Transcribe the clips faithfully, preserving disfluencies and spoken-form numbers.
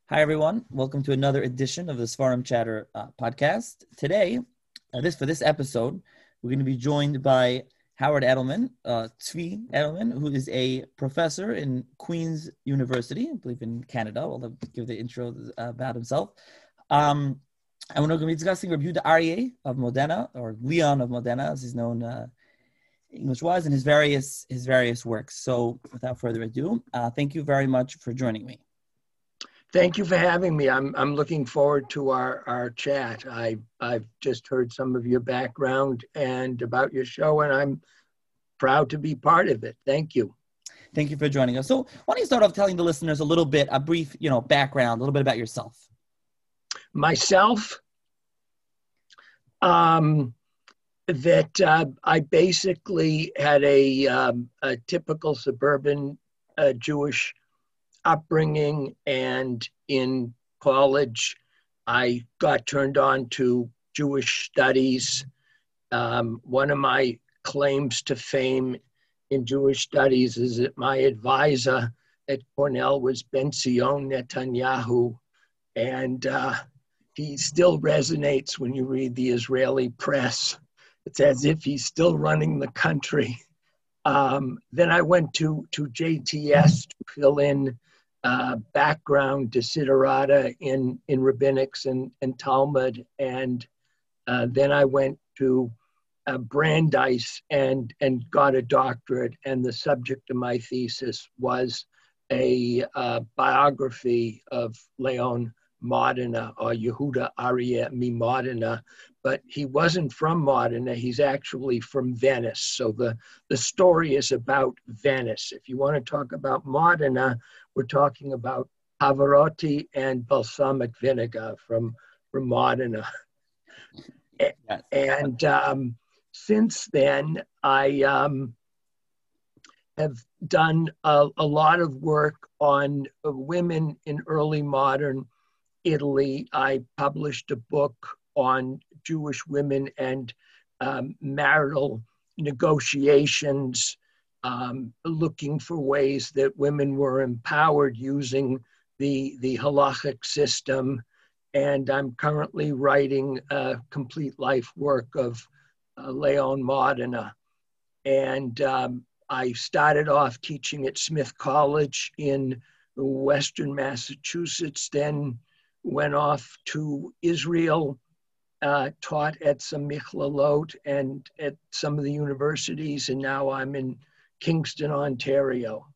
Hi, everyone. Welcome to another edition of the Svarim Chatter uh, podcast. Today, uh, this for this episode, we're going to be joined by Howard Edelman, uh, Tzvi Edelman, who is a professor in Queen's University, I believe in Canada. I'll give the intro uh, about himself. Um, and we're going to be discussing Rabbi Yehuda Aryeh of Modena, or Leon of Modena, as he's known uh, English-wise, and his various his various works. So, without further ado, uh, thank you very much for joining me. Thank you for having me. I'm I'm looking forward to our, our chat. I I've just heard some of your background and about your show, and I'm proud to be part of it. Thank you. Thank you for joining us. So why don't you start off telling the listeners a little bit, a brief, you know, background, a little bit about yourself. Myself, um, that uh, I basically had a, um, a typical suburban uh, Jewish upbringing, and in college I got turned on to Jewish studies. Um, one of my claims to fame in Jewish studies is that my advisor at Cornell was Ben-Zion Netanyahu, and uh, he still resonates when you read the Israeli press. It's as if he's still running the country. Um, then I went to, to J T S to fill in Uh, background desiderata in, in rabbinics and, and Talmud. And uh, then I went to uh, Brandeis and, and got a doctorate. And the subject of my thesis was a uh, biography of Leon Modena, or Yehuda Aryeh Modena. But he wasn't from Modena, he's actually from Venice. So the, the story is about Venice. If you want to talk about Modena, we're talking about Pavarotti and balsamic vinegar from, from Modena. Yes. And um, since then, I um, have done a, a lot of work on women in early modern Italy. I published a book on Jewish women and um, marital negotiations, um, looking for ways that women were empowered using the, the halachic system. And I'm currently writing a complete life work of uh, Leon Modena. And um, I started off teaching at Smith College in Western Massachusetts, then went off to Israel, uh, taught at some Michlelot and at some of the universities, and now I'm in Kingston, Ontario.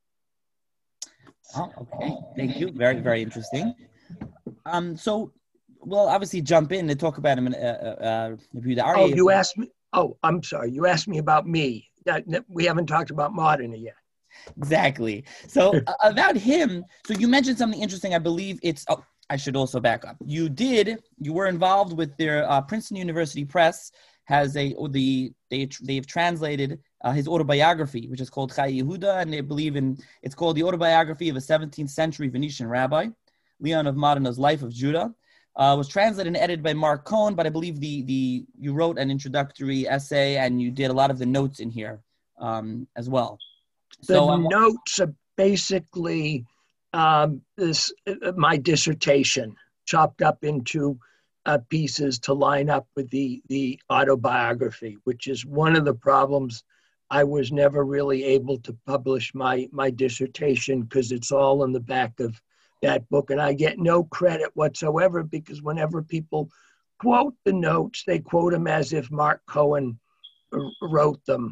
Oh, okay. Thank you. Very, very interesting. Um, so we'll obviously jump in and talk about him. Uh, uh, uh, oh, you asked me. Oh, I'm sorry. You asked me about me. That, that we haven't talked about Modena yet. Exactly. So uh, about him. So you mentioned something interesting. I believe it's. Oh, I should also back up. You did. You were involved with their uh, Princeton University Press has a the they they've translated uh, his autobiography, which is called Chai Yehuda, and they believe in it's called the autobiography of a seventeenth century Venetian rabbi, Leon of Modena's Life of Judah. Uh, was translated and edited by Mark Cohen, but I believe the the you wrote an introductory essay and you did a lot of the notes in here um, as well. The so, um, notes are basically um, this uh, my dissertation chopped up into uh, pieces to line up with the the autobiography, which is one of the problems. I was never really able to publish my my dissertation because it's all in the back of that book, and I get no credit whatsoever because whenever people quote the notes, they quote them as if Mark Cohen wrote them.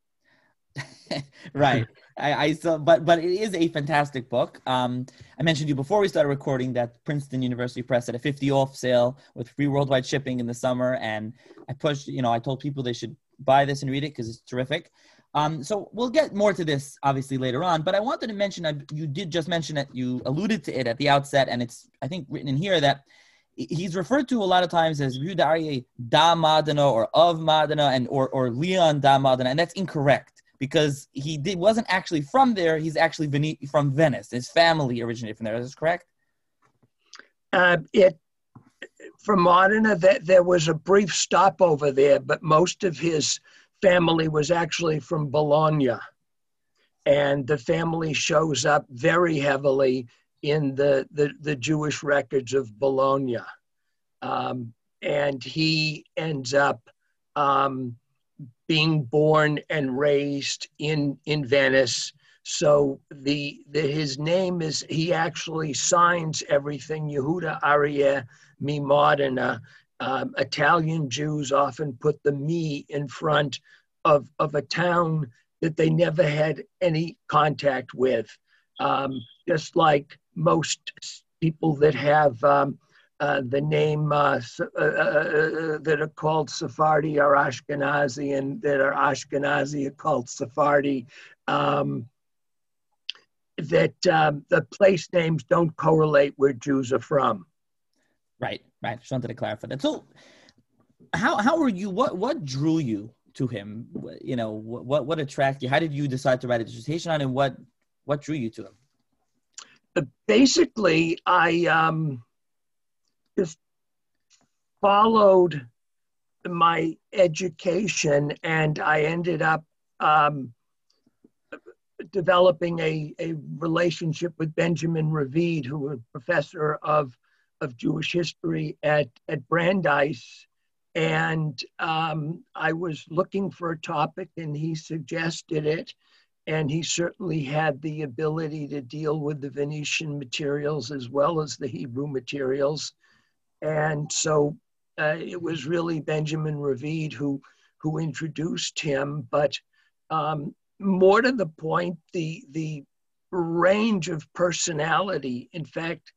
Right. I, I saw, but but it is a fantastic book. Um, I mentioned to you before we started recording that Princeton University Press had a fifty off sale with free worldwide shipping in the summer, and I pushed. You know, I told people they should buy this and read it because it's terrific. Um, so we'll get more to this obviously later on, but I wanted to mention, uh, you did just mention it, you alluded to it at the outset, and it's, I think, written in here that he's referred to a lot of times as Yehuda Aryeh da Modena or of Modena and or, or Leon da Modena, and that's incorrect because he did, wasn't actually from there. He's actually Vene- from Venice. His family originated from there. Is this correct? Uh, it from Modena, that there was a brief stopover there, but most of his family was actually from Bologna. And the family shows up very heavily in the, the, the Jewish records of Bologna. Um, and he ends up um, being born and raised in, in Venice. So the, the his name is, he actually signs everything, Yehuda Aryeh Mimodena. Um, Italian Jews often put the me in front of, of a town that they never had any contact with. Um, just like most people that have um, uh, the name uh, uh, uh, that are called Sephardi or Ashkenazi, and that are Ashkenazi are called Sephardi. Um, that um, the place names don't correlate where Jews are from. Right, right. Just wanted to clarify that. So, how how were you? What what drew you to him? You know, what what attracted you? How did you decide to write a dissertation on him? What what drew you to him? Uh, basically, I um, just followed my education, and I ended up um, developing a, a relationship with Benjamin Ravid, who was a professor of, of Jewish history at, at Brandeis. And um, I was looking for a topic, and he suggested it. And he certainly had the ability to deal with the Venetian materials as well as the Hebrew materials. And so uh, it was really Benjamin Ravid who, who introduced him. But um, more to the point, the, the range of personality, in fact,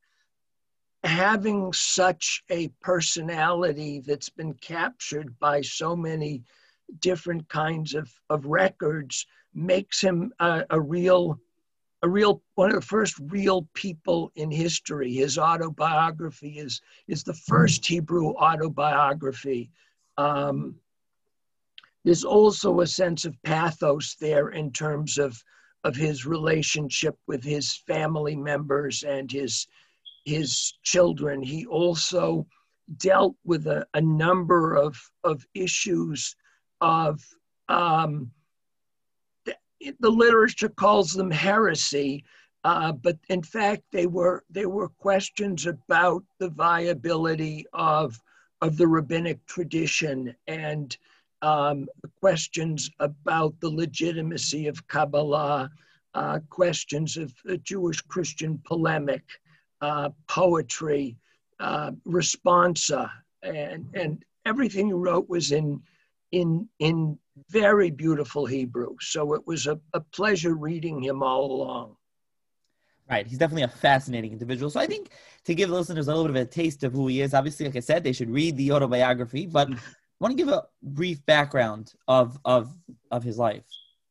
having such a personality that's been captured by so many different kinds of, of records makes him a, a real, a real, one of the first real people in history. His autobiography is, is the first Hebrew autobiography. Um, there's also a sense of pathos there in terms of, of his relationship with his family members and his, his children. He also dealt with a, a number of, of issues of, um, the, the literature calls them heresy, uh, but in fact they were, they were questions about the viability of, of the rabbinic tradition, and um, questions about the legitimacy of Kabbalah, uh, questions of uh, Jewish-Christian polemic, uh, poetry, uh, responsa, and, and everything he wrote was in, in, in very beautiful Hebrew. So it was a, a pleasure reading him all along. Right. He's definitely a fascinating individual. So I think to give listeners a little bit of a taste of who he is, obviously, like I said, they should read the autobiography, but I want to give a brief background of, of, of his life.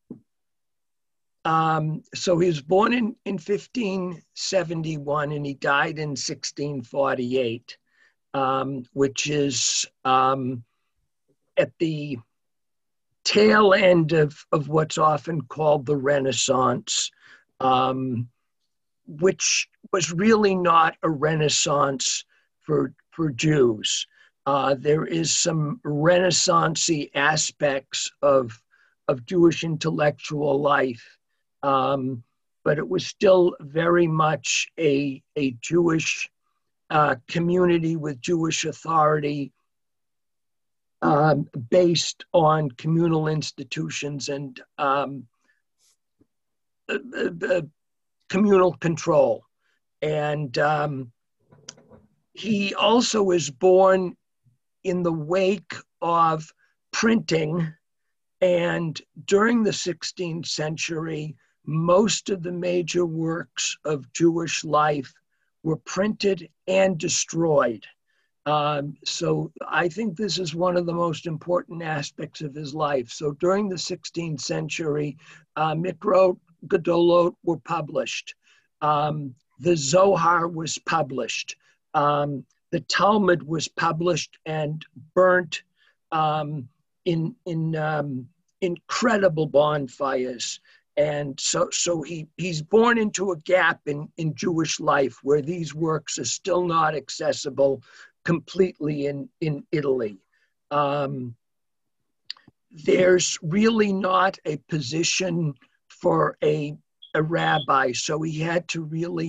Um, so he was born in, in fifteen seventy-one and he died in sixteen forty-eight, um, which is um, at the tail end of, of what's often called the Renaissance, um, which was really not a Renaissance for, for Jews. Uh, there is some Renaissance-y aspects of, of Jewish intellectual life, um, but it was still very much a, a Jewish uh, community with Jewish authority, um, based on communal institutions and um, uh, uh, communal control. And um, he also was born in the wake of printing, and during the sixteenth century, most of the major works of Jewish life were printed and destroyed. Um, so I think this is one of the most important aspects of his life. So during the sixteenth century, uh, Mikrot Gedolot were published. Um, the Zohar was published. Um, the Talmud was published and burnt um, in, in um, incredible bonfires. And so, so he, he's born into a gap in, in Jewish life where these works are still not accessible completely in, in Italy. Um, there's really not a position for a, a rabbi, so he had to really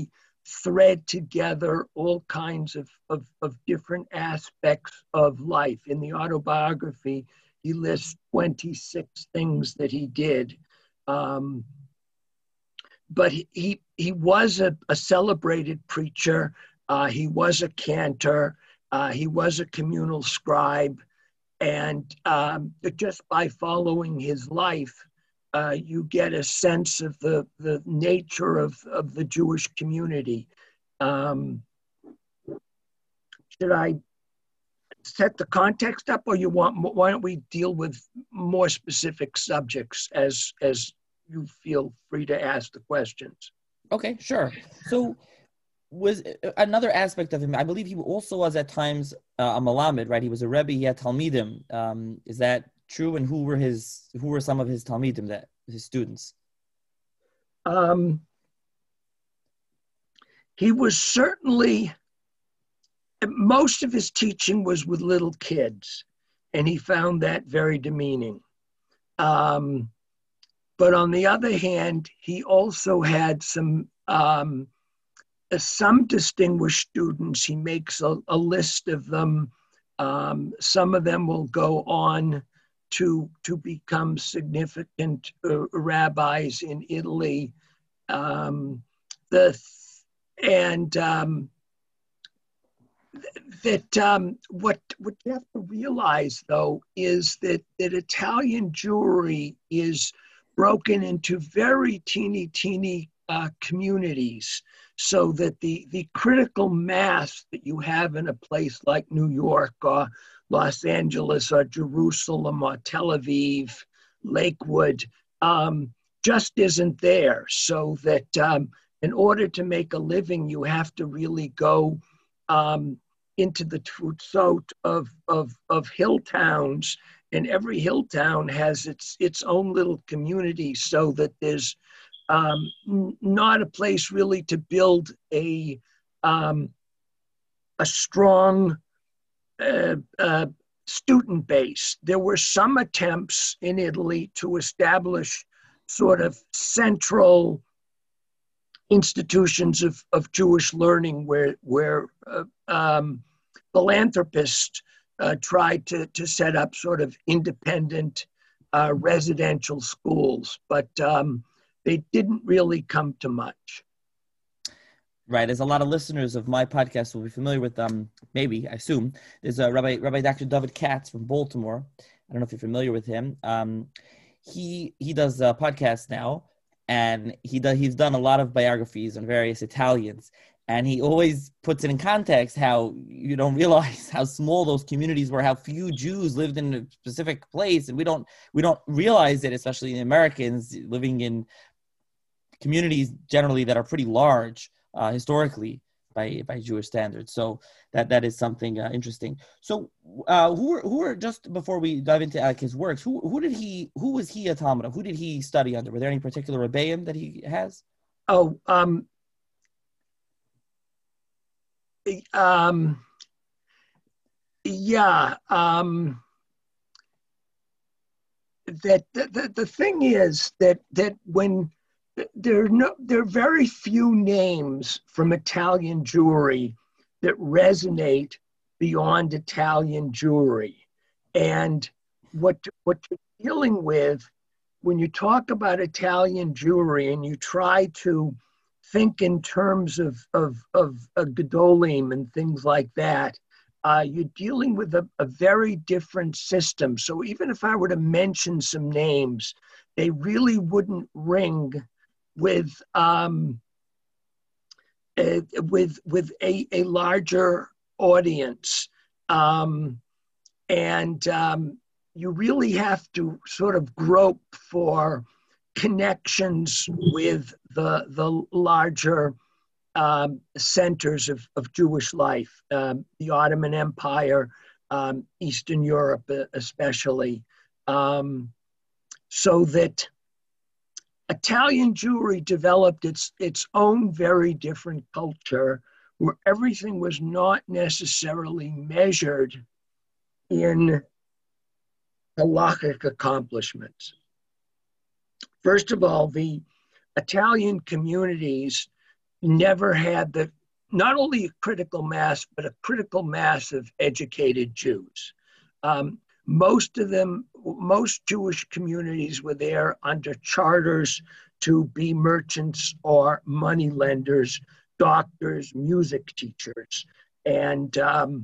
thread together all kinds of, of, of different aspects of life. In the autobiography, he lists twenty-six things that he did. Um, but he, he, he was a, a celebrated preacher. Uh, he was a cantor. Uh, he was a communal scribe. And um, just by following his life, uh, you get a sense of the, the nature of, of the Jewish community. Um, should I set the context up, or you want, why don't we deal with more specific subjects as, as you feel free to ask the questions? Okay, sure. So was another aspect of him, I believe he also was at times uh, a Malamed, right? He was a Rebbe, he had Talmidim. Um, is that true? And who were his, who were some of his Talmidim, that his students? Um, he was certainly, most of his teaching was with little kids, and he found that very demeaning. Um, but on the other hand, he also had some, um, some distinguished students. He makes a, a list of them. Um, some of them will go on to, to become significant uh, rabbis in Italy. Um, the, and um, that um, what, what you have to realize, though, is that, that Italian Jewry is broken into very teeny, teeny uh, communities, so that the, the critical mass that you have in a place like New York or Los Angeles or Jerusalem or Tel Aviv, Lakewood, um, just isn't there. So that um, in order to make a living, you have to really go um, into the tfutzot of, of, of hill towns, and every hill town has its, its own little community, so that there's Um, n- not a place really to build a um, a strong uh, uh, student base. There were some attempts in Italy to establish sort of central institutions of, of Jewish learning, where where uh, um, philanthropists uh, tried to to set up sort of independent uh, residential schools, but um, they didn't really come to much. Right, as a lot of listeners of my podcast will be familiar with, um, maybe, I assume, there's a Rabbi, Rabbi Doctor David Katz from Baltimore. I don't know if you're familiar with him. Um, he he does a podcast now, and he does, he's done a lot of biographies on various Italians, and he always puts it in context how you don't realize how small those communities were, how few Jews lived in a specific place, and we don't we don't realize it, especially in Americans living in communities generally that are pretty large uh, historically by by Jewish standards. So that that is something uh, interesting. So uh, who are, who are just before we dive into like his works, who who did he who was he a Talmud of? Who did he study under? Were there any particular rebbeim that he has? Oh, um, um, yeah. Um, that the, the the thing is that that when there are no there are very few names from Italian Jewry that resonate beyond Italian Jewry, and what what you're dealing with when you talk about Italian Jewry and you try to think in terms of of of, of Gedolim and things like that, uh, you're dealing with a, a very different system. So even if I were to mention some names, they really wouldn't ring with um, uh, with with a, a larger audience, um, and um, you really have to sort of grope for connections with the the larger um, centers of, of Jewish life, um, the Ottoman Empire, um, Eastern Europe especially, um, so that Italian Jewry developed its, its own very different culture, where everything was not necessarily measured in halachic accomplishments. First of all, the Italian communities never had the, not only a critical mass, but a critical mass of educated Jews. Um, most of them, most Jewish communities were there under charters to be merchants or money lenders, doctors, music teachers. And um,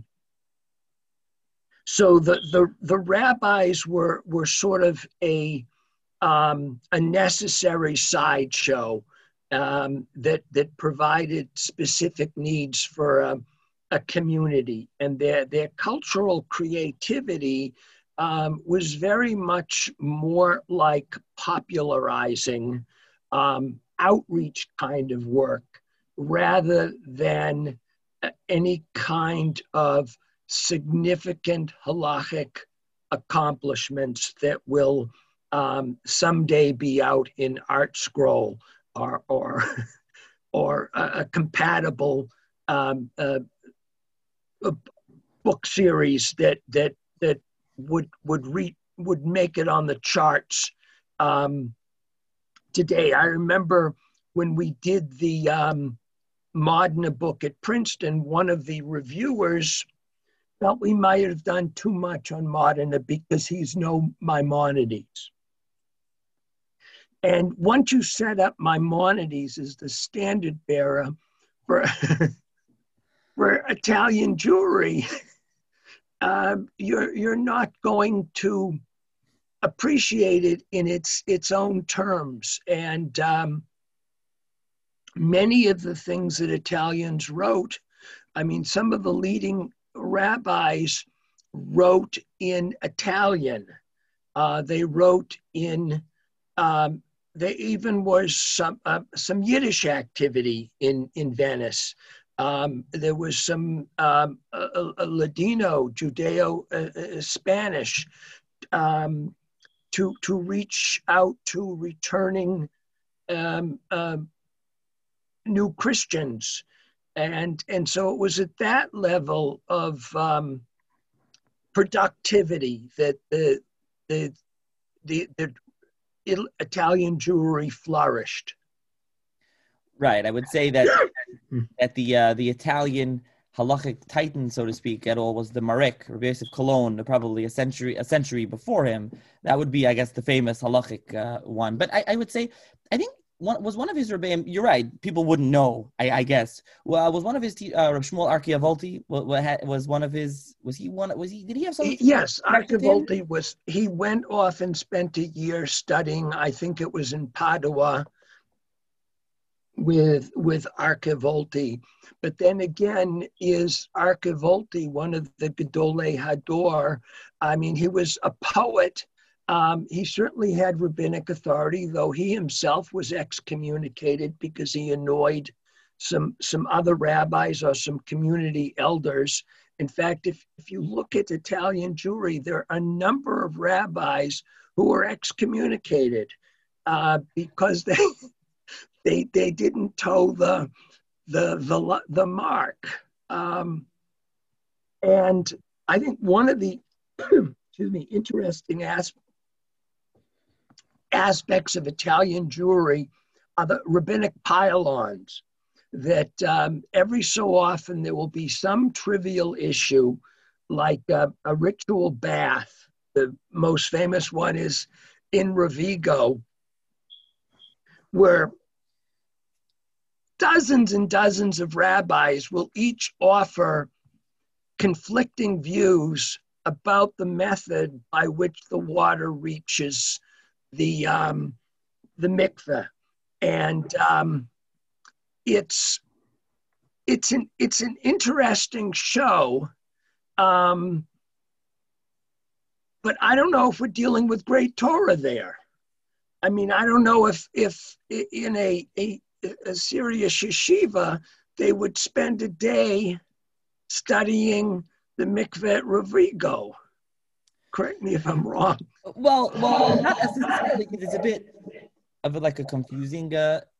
so the, the, the rabbis were, were sort of a, um, a necessary sideshow um, that, that provided specific needs for a, a community. And their, their cultural creativity um, was very much more like popularizing um, outreach kind of work rather than any kind of significant halachic accomplishments that will um, someday be out in Art Scroll or or, or a, a compatible um, uh, a book series that that that would would re, would make it on the charts um, today. I remember when we did the um, Modena book at Princeton, one of the reviewers felt we might have done too much on Modena because he's no Maimonides. And once you set up Maimonides as the standard bearer for, for Italian Jewry, uh, you're, you're not going to appreciate it in its, its own terms. And um, many of the things that Italians wrote, I mean, some of the leading rabbis wrote in Italian. Uh, they wrote in, um, there even was some uh, some Yiddish activity in, in Venice. Um, there was some um, a, a Ladino, Judeo, uh, uh, Spanish, um, to, to reach out to returning um, uh, new Christians. And, and so it was at that level of um, productivity that the, the, the, the Italian Jewry flourished. Right. I would say that that the uh, the Italian halachic titan, so to speak, at all was the Marek, Rabbi Yosef Cologne, probably a century a century before him. That would be, I guess, the famous halachic uh, one. But I, I would say, I think one was one of his Rebbeim. You're right. People wouldn't know. I, I guess. Well, was one of his uh, Reb Shmuel Archiavolti was, was one of his. Was he one? Was he? Did he have some? Yes, Archiavolti was. He went off and spent a year studying. I think it was in Padua. With with Archiavolti, but then again, is Archiavolti one of the Gedolei Hador? I mean, he was a poet. Um, he certainly had rabbinic authority, though he himself was excommunicated because he annoyed some some other rabbis or some community elders. In fact, if, if you look at Italian Jewry, there are a number of rabbis who were excommunicated uh, because they they they didn't toe the the the, the mark. Um, and I think one of the excuse me interesting aspects aspects of Italian Jewry are the rabbinic pylons, that um, every so often there will be some trivial issue like a, a ritual bath. The most famous one is in Rovigo, where dozens and dozens of rabbis will each offer conflicting views about the method by which the water reaches the um, the mikveh, and um, it's it's an it's an interesting show, um, but I don't know if we're dealing with great Torah there. I mean, I don't know if if in a a, a serious yeshiva they would spend a day studying the mikveh at Rovigo. Correct me if I'm wrong. Well, well, not necessarily, because it's a bit of a, like a confusing uh,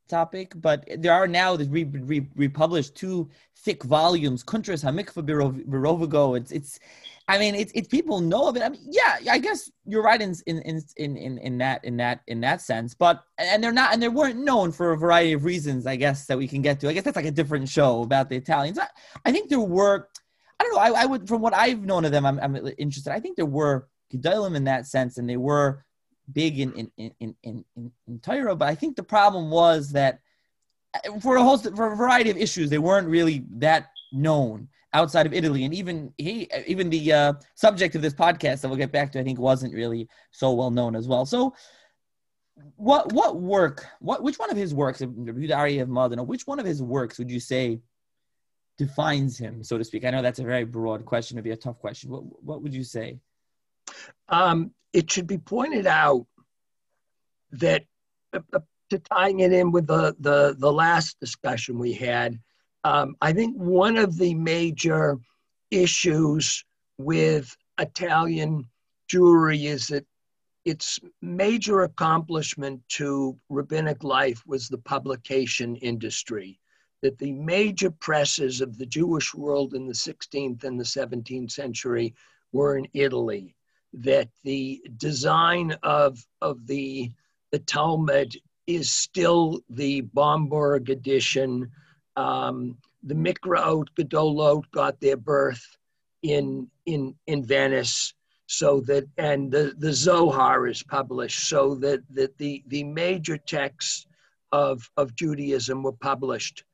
topic, but there are now that re, re, republished two thick volumes, Kuntras Hamikva Birovago. It's it's, I mean, it's it's people know of it. I mean, yeah, I guess you're right in in in in in that in that in that sense. But and they're not and they weren't known for a variety of reasons, I guess, that we can get to. I guess that's like a different show about the Italians. I, I think there were, I don't know. I, I would, from what I've known of them, I'm, I'm interested. I think there were Gedolim in that sense, and they were big in in in in in, in Torah, but I think the problem was that for a whole for a variety of issues, they weren't really that known outside of Italy, and even he even the uh, subject of this podcast that we'll get back to, I think, wasn't really so well known as well. So, what what work what which one of his works, Rabbi Ari of Modena, which one of his works would you say defines him, so to speak? I know that's a very broad question, it'd be a tough question. What what would you say? Um, it should be pointed out that, uh, to tying it in with the, the, the last discussion we had, um, I think one of the major issues with Italian Jewry is that its major accomplishment to rabbinic life was the publication industry, that the major presses of the Jewish world in the sixteenth and the seventeenth century were in Italy, that the design of, of the, the Talmud is still the Bomberg edition. Um, the Mikraot Gedolot got their birth in, in, in Venice, so that, and the, the Zohar is published, so that, that the, the major texts of, of Judaism were published.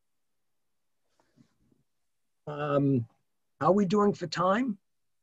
Um, how are we doing for time?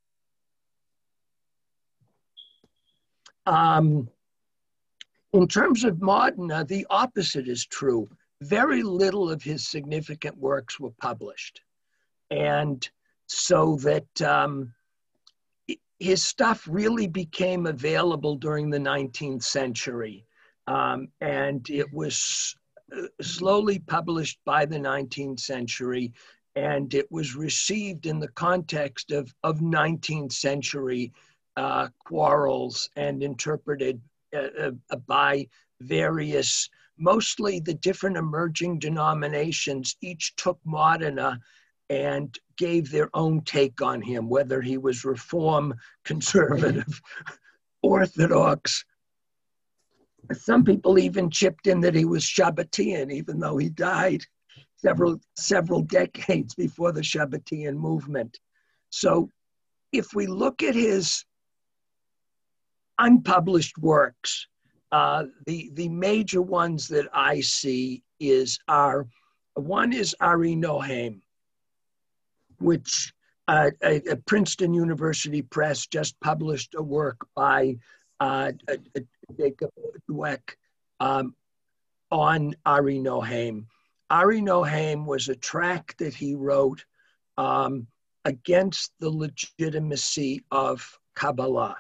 Um, in terms of Modena, the opposite is true. Very little of his significant works were published. And so that um, his stuff really became available during the nineteenth century. Um, and it was slowly published by the nineteenth century. And it was received in the context of, of nineteenth century uh, quarrels and interpreted uh, uh, by various, mostly the different emerging denominations. Each took Modena and gave their own take on him, whether he was Reform, Conservative, Orthodox. Some people even chipped in that he was Shabbatian, even though he died several several decades before the Shabbatian movement. So if we look at his unpublished works, uh, the, the major ones that I see is are, one is Ari Nohaim, which uh, a, a Princeton University Press just published a work by uh, Jacob Dweck um, on Ari Nohaim. Ari Nohaim was a tract that he wrote um, against the legitimacy of Kabbalah.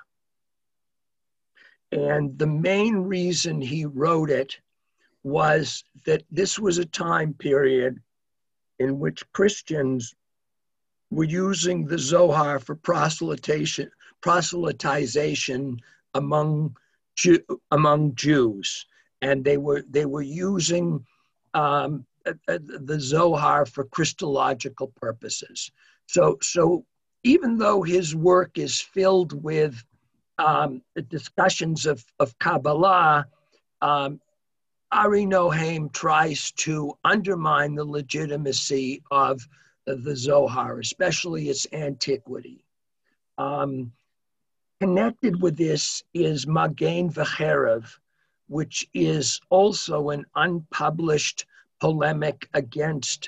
And the main reason he wrote it was that this was a time period in which Christians were using the Zohar for proselytation, proselytization among Jew, among Jews, and they were they were using um, the Zohar for Christological purposes. So, so even though his work is filled with um, discussions of, of Kabbalah, um, Ari Nohaim tries to undermine the legitimacy of the Zohar, especially its antiquity. Um, connected with this is Magen V'cherev, which is also an unpublished polemic against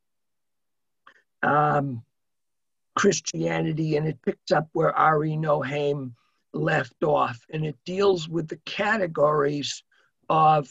um, Christianity, and it picks up where Ari Nohaim left off, and it deals with the categories of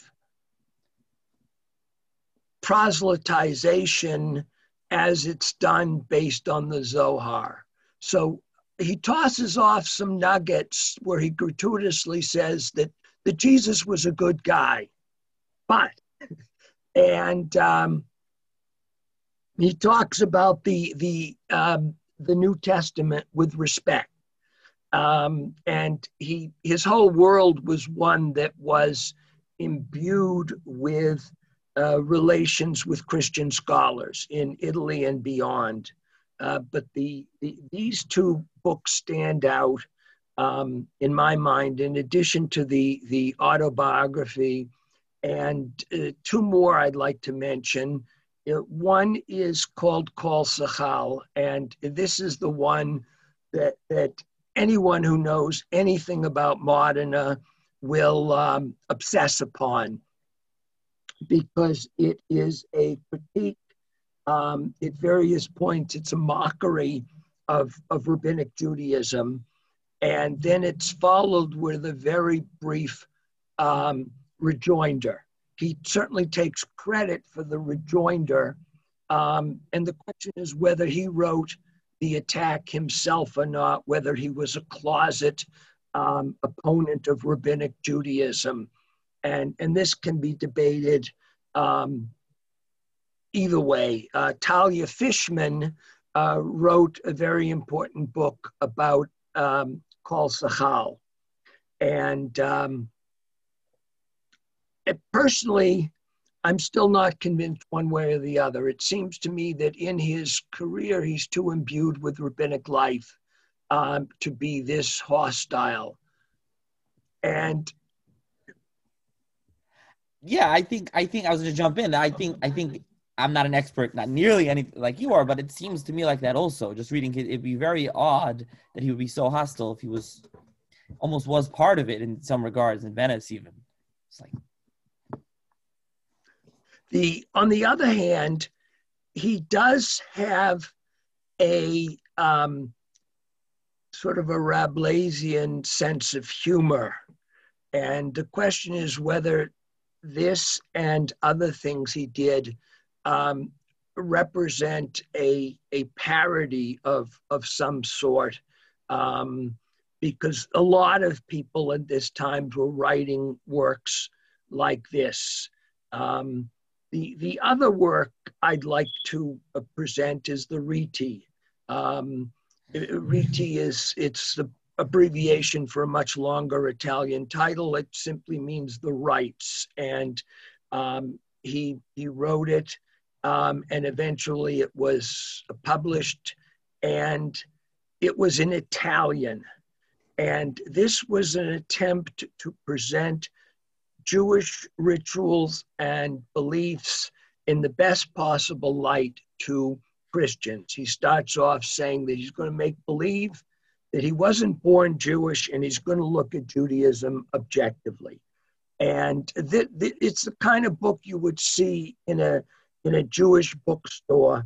proselytization as it's done based on the Zohar. So he tosses off some nuggets where he gratuitously says that, that Jesus was a good guy, but, and um, he talks about the, the, um, the New Testament with respect. Um, and he his whole world was one that was imbued with uh, relations with Christian scholars in Italy and beyond. Uh, but the, the these two books stand out um, in my mind, in addition to the, the autobiography, and uh, two more I'd like to mention. Uh, one is called Kol Sachal, and this is the one that, that anyone who knows anything about Modena will um, obsess upon, because it is a critique um, at various points. It's a mockery of, of rabbinic Judaism. And then it's followed with a very brief um, rejoinder. He certainly takes credit for the rejoinder. Um, and the question is whether he wrote the attack himself or not, whether he was a closet um, opponent of rabbinic Judaism. And, and this can be debated um, either way. Uh, Talia Fishman uh, wrote a very important book about um, Kol Sachal. And um, it, personally, I'm still not convinced one way or the other. It seems to me that in his career, he's too imbued with rabbinic life um, to be this hostile. And yeah, I think I think I was going to jump in. I think I think I'm not an expert, not nearly any like you are, but it seems to me like that also. Just reading it, it'd be very odd that he would be so hostile if he was almost was part of it in some regards in Venice even. It's like the on the other hand, he does have a um, sort of a Rabelaisian sense of humor. And the question is whether this and other things he did um, represent a, a parody of, of some sort, um, because a lot of people at this time were writing works like this. Um, the, the other work I'd like to uh, present is the Riti. Um, Riti is, it's the abbreviation for a much longer Italian title. It simply means the rights. And um, he, he wrote it, um, and eventually it was published, and it was in Italian. And this was an attempt to present Jewish rituals and beliefs in the best possible light to Christians. He starts off saying that he's going to make believe that he wasn't born Jewish, and he's going to look at Judaism objectively. And th- th- it's the kind of book you would see in a in a Jewish bookstore,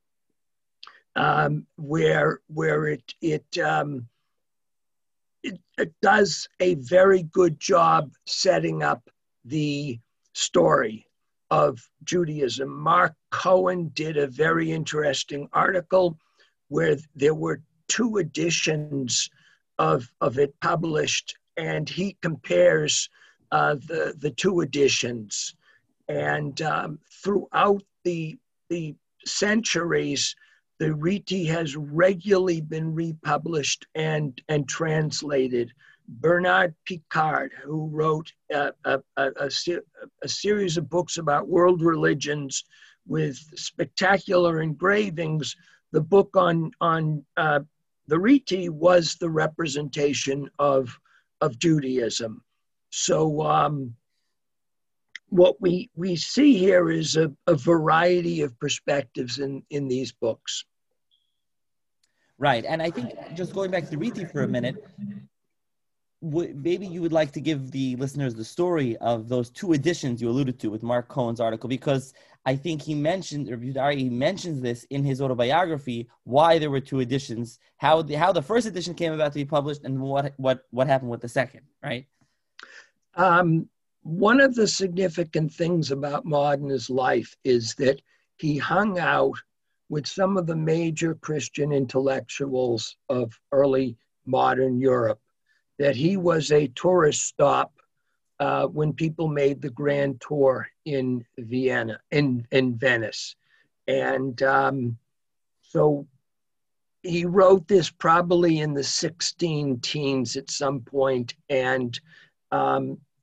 um, where where it it, um, it it does a very good job setting up the story of Judaism. Mark Cohen did a very interesting article where there were two editions of, of it published, and he compares uh, the, the two editions. And um, throughout the, the centuries, the Riti has regularly been republished and, and translated. Bernard Picard, who wrote a, a, a, a, a series of books about world religions with spectacular engravings, the book on, on uh, the Riti was the representation of, of Judaism. So um, what we, we see here is a, a variety of perspectives in, in these books. Right. And I think just going back to the Riti for a minute, maybe you would like to give the listeners the story of those two editions you alluded to with Mark Cohen's article, because I think he mentioned, or he mentions this in his autobiography, why there were two editions, how the, how the first edition came about to be published, and what what what happened with the second, right? Um, one of the significant things about Modena's life is that he hung out with some of the major Christian intellectuals of early modern Europe, that he was a tourist stop uh, when people made the grand tour in Vienna, in, in Venice. And um, so he wrote this probably in the sixteen teens at some point, and um,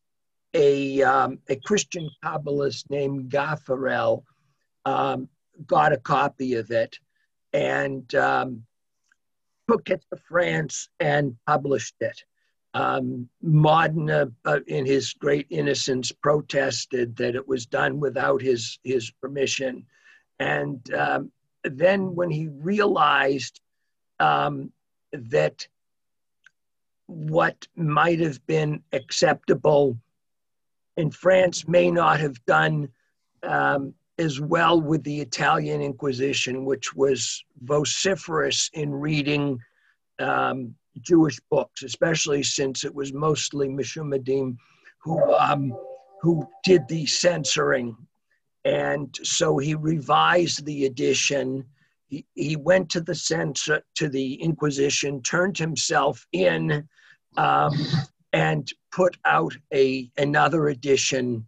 a, um, a Christian Kabbalist named Gaffarel um, got a copy of it and um, took it to France and published it. Um, Modena, uh, in his great innocence, protested that it was done without his, his permission. And um, then when he realized um, that what might have been acceptable in France may not have done um, as well with the Italian Inquisition, which was vociferous in reading um, Jewish books, especially since it was mostly Meshumadim who, um, who did the censoring. And so he revised the edition. He, he went to the censor, to the Inquisition, turned himself in, um, and put out a another edition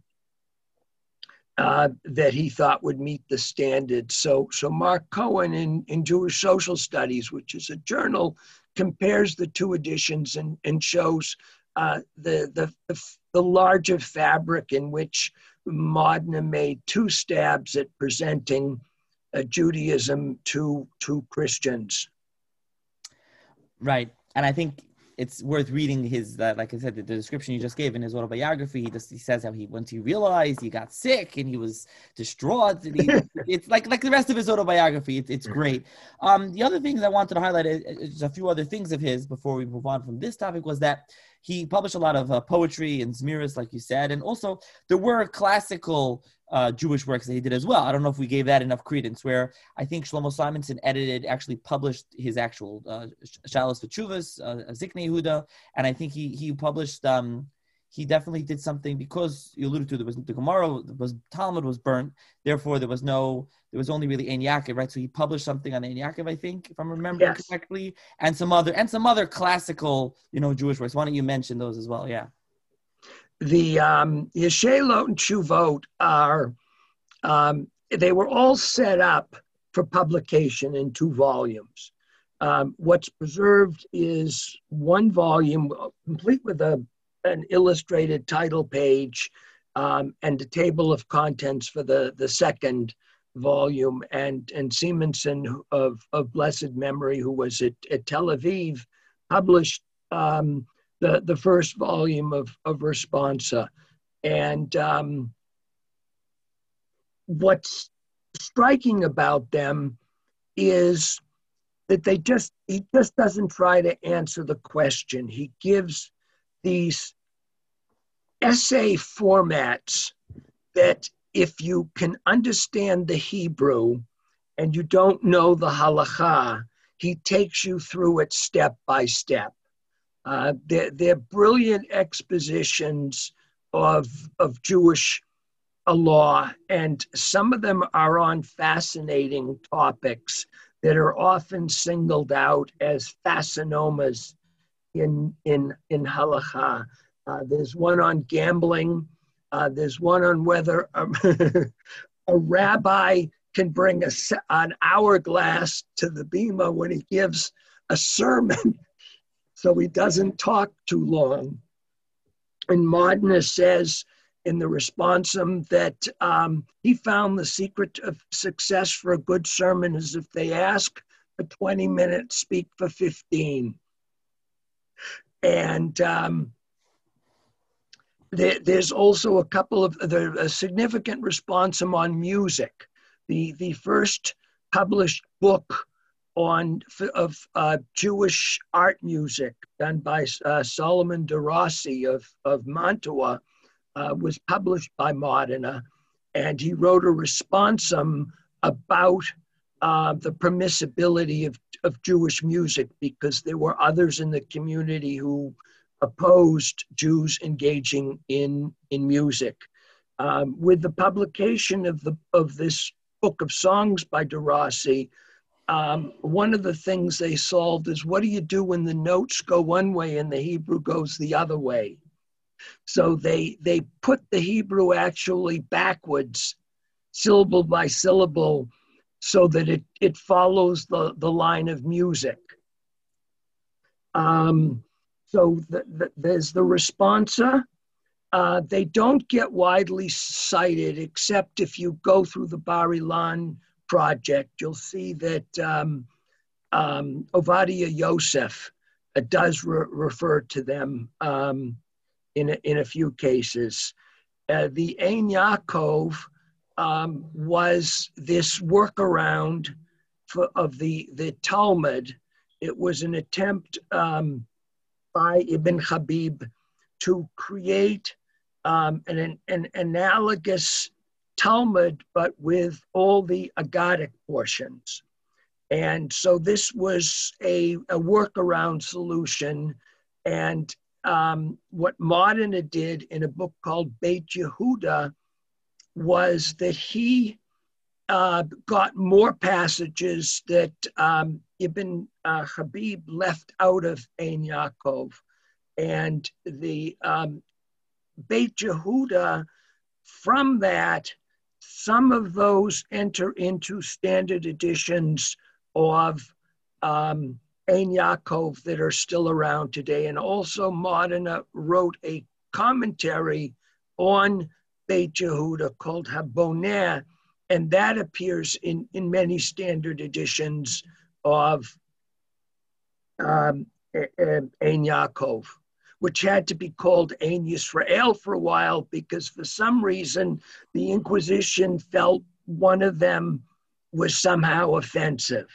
uh, that he thought would meet the standards. So, so Mark Cohen in, in Jewish Social Studies, which is a journal, compares the two editions and, and shows uh, the, the, the, the larger fabric in which Modena made two stabs at presenting uh, Judaism to, to Christians. Right. And I think it's worth reading his, uh, like I said, the, the description you just gave in his autobiography. He just he says how he, once he realized he got sick and he was distraught. And he, it's like like the rest of his autobiography. It's it's great. Um, the other things I wanted to highlight is, is a few other things of his before we move on from this topic was that he published a lot of uh, poetry and Zmiris, like you said, and also there were classical uh, Jewish works that he did as well. I don't know if we gave that enough credence, where I think Shlomo Simonson edited, actually published his actual uh, Shalos V'Tshuvos, uh, Ziknei Yehuda, and I think he he published, um, he definitely did something, because you alluded to, there was the Gemara, was Talmud was burnt, therefore there was no, there was only really Ein Yaakov, right? So he published something on Ein Yaakov, I think, if I'm remembering yes. correctly, and some other and some other classical, you know, Jewish works. Why don't you mention those as well? Yeah. The um, Yeshelot and Tshuvot are, um, they were all set up for publication in two volumes. Um, what's preserved is one volume, complete with a an illustrated title page um, and a table of contents for the, the second volume. And, and Simonson of, of blessed memory, who was at, at Tel Aviv, published um, the, the first volume of, of Responsa. And um, what's striking about them is that they just, he just doesn't try to answer the question. He gives these essay formats that if you can understand the Hebrew and you don't know the halakha, he takes you through it step by step. Uh, they're, they're brilliant expositions of, of Jewish uh, law, and some of them are on fascinating topics that are often singled out as fascinomas in, in, in halakha. Uh, there's one on gambling. Uh, there's one on whether um, a rabbi can bring a, an hourglass to the bima when he gives a sermon so he doesn't talk too long. And Modena says in the responsum that um, he found the secret of success for a good sermon is if they ask for twenty minutes, speak for fifteen. And um, there, there's also a couple of, the, a significant responsum on music. The, the first published book on of uh, Jewish art music done by uh, Solomon de Rossi of, of Mantua uh, was published by Modena, and he wrote a responsum about uh, the permissibility of, of Jewish music, because there were others in the community who opposed Jews engaging in, in music. Um, with the publication of, the, of this book of songs by de Rossi, Um, one of the things they solved is, what do you do when the notes go one way and the Hebrew goes the other way? So they they put the Hebrew actually backwards, syllable by syllable, so that it, it follows the, the line of music. Um, so the, the, there's the responsa. Uh, they don't get widely cited, except if you go through the Bar Ilan project, you'll see that um, um, Ovadia Yosef uh, does re- refer to them um, in, a, in a few cases. Uh, the Ein Yaakov um, was this workaround for, of the, the Talmud. It was an attempt um, by Ibn Habib to create um, an, an analogous Talmud, but with all the Agadic portions. And so this was a, a workaround solution. And um, what Modena did in a book called Beit Yehuda was that he uh, got more passages that um, Ibn uh, Habib left out of Ein Yaakov. And the um, Beit Yehuda, from that, some of those enter into standard editions of um, Ein Yaakov that are still around today. And also Modena wrote a commentary on Beit Yehuda called Haboneh, and that appears in, in many standard editions of um, Ein Yaakov, which had to be called Ein Yisrael for a while because for some reason the Inquisition felt one of them was somehow offensive.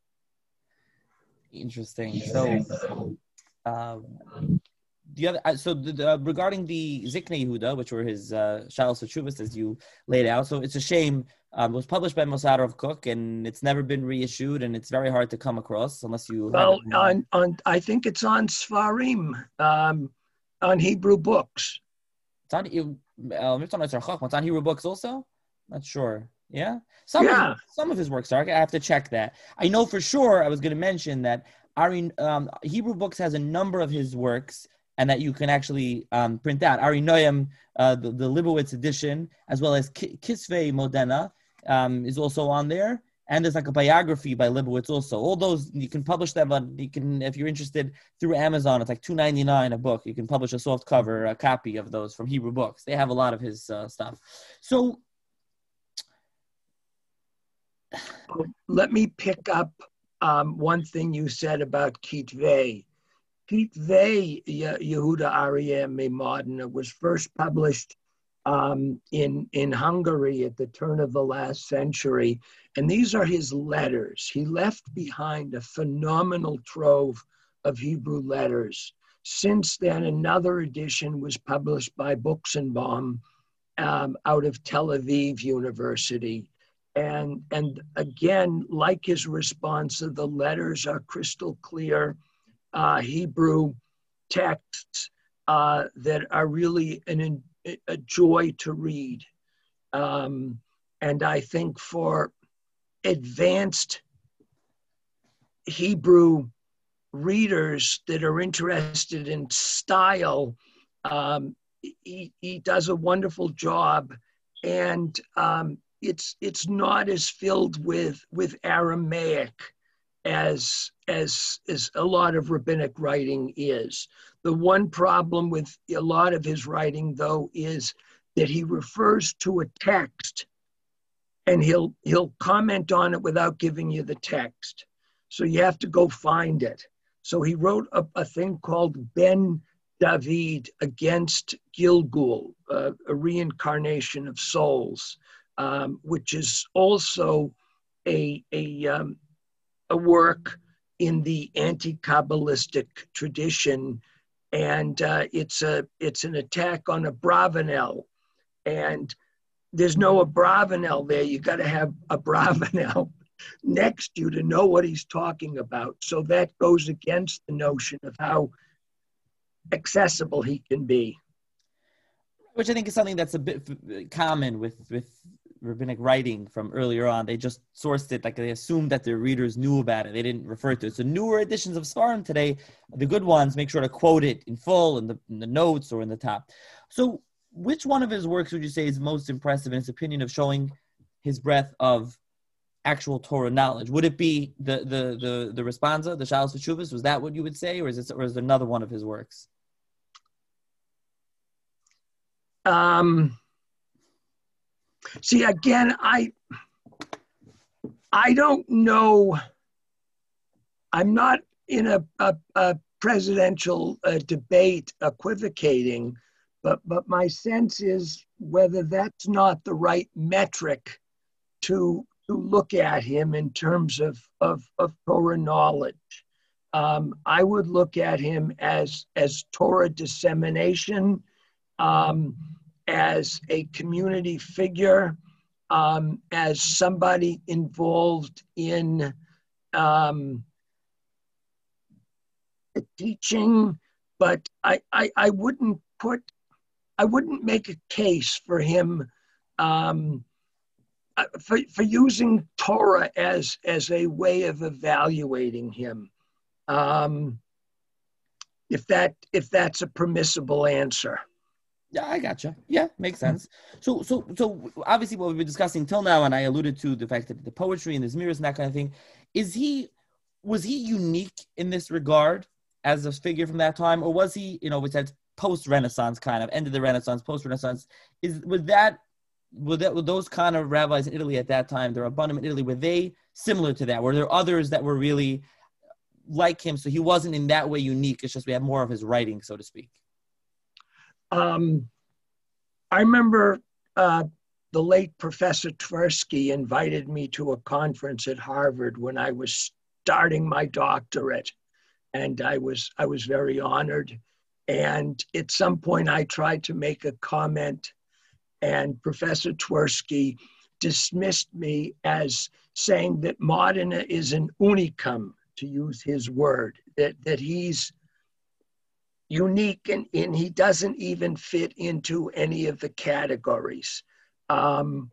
Interesting. So, um, the other, uh, so the, the, regarding the Ziknei Yehuda, which were his uh, Shalos Teshuvos, as you laid out, so it's a shame. Um, it was published by Mossad Kook, and it's never been reissued, and it's very hard to come across unless you. Well, have on, on I think it's on Sfarim, um, on Hebrew books. It's on, uh, it's on It's on Hebrew books also. Not sure. Yeah, some yeah. of, some of his works are. I have to check that. I know for sure. I was going to mention that Ari um, Hebrew Books has a number of his works, and that you can actually um, print out. Ari Noam, uh, the, the Libowitz edition, as well as Kisvei Modena, um, is also on there. And there's like a biography by Libowitz also. All those, you can publish them, on, you can, if you're interested, through Amazon. It's like two ninety-nine a book. You can publish a soft cover, a copy of those from Hebrew Books. They have a lot of his uh, stuff. So, let me pick up um, one thing you said about Kitvei. Kitvei Yehuda Aryeh Modena was first published um, in, in Hungary at the turn of the last century. And these are his letters. He left behind a phenomenal trove of Hebrew letters. Since then, another edition was published by Buxenbaum um, out of Tel Aviv University. And, and again, like his response, the letters are crystal clear uh, Hebrew texts uh, that are really an, a joy to read. Um, and I think for advanced Hebrew readers that are interested in style, um, he, he does a wonderful job. And um, it's it's not as filled with with Aramaic as as as a lot of rabbinic writing is. The one problem with a lot of his writing, though, is that he refers to a text and he'll he'll comment on it without giving you the text. So you have to go find it. So he wrote a, a thing called Ben David against Gilgul, uh, a reincarnation of souls. Um, which is also a, a, um, a work in the anti-Kabbalistic tradition. And uh, it's, a, it's an attack on Abravanel. And there's no Abravanel there. You got to have Abravanel next to you to know what he's talking about. So that goes against the notion of how accessible he can be. Which I think is something that's a bit common with, with rabbinic writing from earlier on. They just sourced it, like they assumed that their readers knew about it. They didn't refer to it. So newer editions of Sfarim today, the good ones, make sure to quote it in full in the, in the notes or in the top. So which one of his works would you say is most impressive in his opinion of showing his breadth of actual Torah knowledge? Would it be the the the, the Responsa, the Shalos Teshuvos? Was that what you would say? Or is it, or is it another one of his works? Um, see, again, I I don't know. I'm not in a, a, a presidential uh, debate equivocating, but but my sense is whether that's not the right metric to to look at him in terms of of, of Torah knowledge. Um, I would look at him as as Torah dissemination, um, as a community figure, um, as somebody involved in um, teaching, but I, I, I wouldn't put, I wouldn't make a case for him um, for, for using Torah as, as a way of evaluating him. Um, if that, if that's a permissible answer. Yeah, I gotcha. Yeah, makes sense. So, so, so obviously, what we've been discussing till now, and I alluded to the fact that the poetry and the Zmiris and that kind of thing, is he, was he unique in this regard as a figure from that time, or was he, you know, we said post-Renaissance kind of, end of the Renaissance, post-Renaissance? Is was that, were that, were those kind of rabbis in Italy at that time, the Rabbanim in Italy, were they similar to that? Were there others that were really like him? So he wasn't in that way unique. It's just we have more of his writing, so to speak. Um, I remember uh, the late Professor Tversky invited me to a conference at Harvard when I was starting my doctorate, and I was I was very honored. And at some point, I tried to make a comment, and Professor Tversky dismissed me as saying that Modena is an unicum, to use his word, that that he's unique, and, and he doesn't even fit into any of the categories. Um,